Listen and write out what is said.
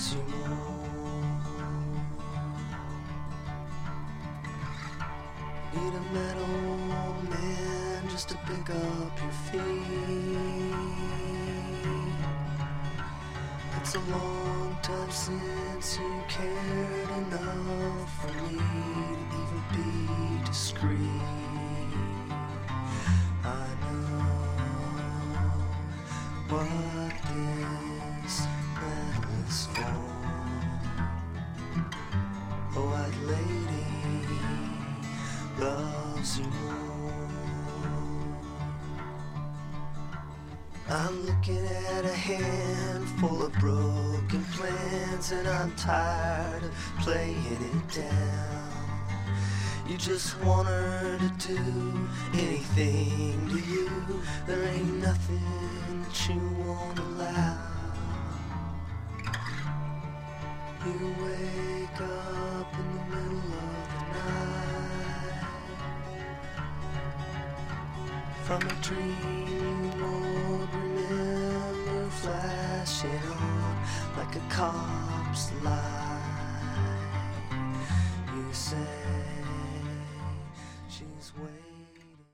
loves you more. Need a metal man just to pick up your feet. It's a long time since you cared enough for me to even be discreet. I know what this necklace for. A white lady loves you more. I'm looking at a handful of broken plans, and I'm tired of playing it down. You just want her to do anything to you. There ain't nothing that you won't allow. You wake up in the middle of the night from a dream you won't remember, flashing on like a cop's light. You say she's waiting.